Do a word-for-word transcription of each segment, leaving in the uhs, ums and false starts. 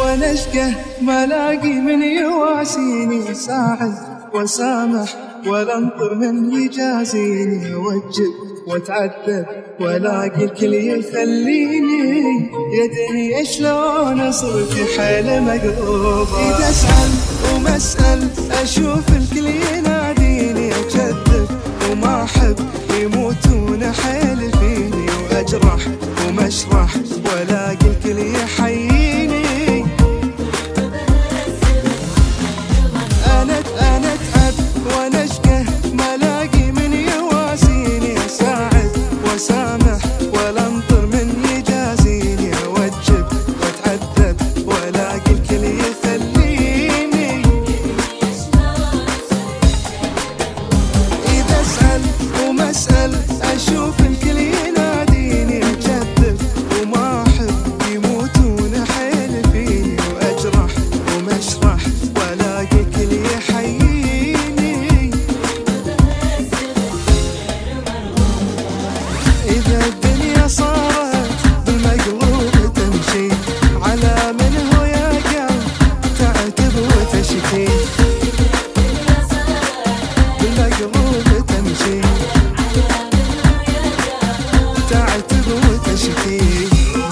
وانا اشقه ما لاقي من يواسيني، ساعد وسامح ولا انطر من يجازيني، اوجب واتعذب والاقي الكل يخليني، يا دنيا شلون صرت حيل مقلوبه. اذا اسال وما اسال اشوف الكل يناديني، اكذب وما احب يموتون حيل فيني، واجرح وما اشرح والاقي الكل يحييني. انا انا اتعب وانا اشقه ما لاقي من يواسيني، اساعد واسامح ولا انطر من يجازيني، اوجب واتعذب والاقي الكل يخليني. اذا اسال وما اسال اشوف الكل يناديني، اكذب وما احب يموتون حيل فيني، واجرح وما اشرح والاقي الكل يحييني. اذا الدنيا صارت بالمقلوب تمشي، على من هو يا قلب تعتب وتشكي، بالمقلوب تمشي تعتب وتشكي.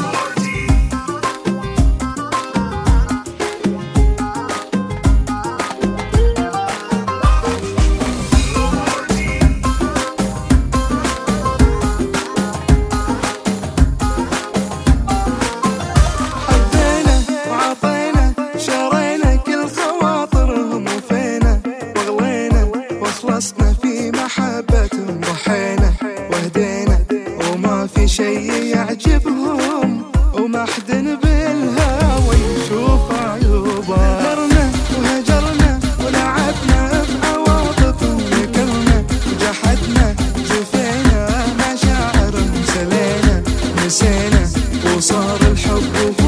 حبينا وعطينا شرينا كل خواطرهم، وفينا وغلينا وخلصنا في محبتهم، ضحينا وهدينا وما في شي يعجبهم، وما حد بالهوى يشوف عيوبه. هجرنا وهجرنا ولعبنا بعواطفهم، ذكرنا وجحدنا جفينا مشاعر، سلينا نسينا وصار الحب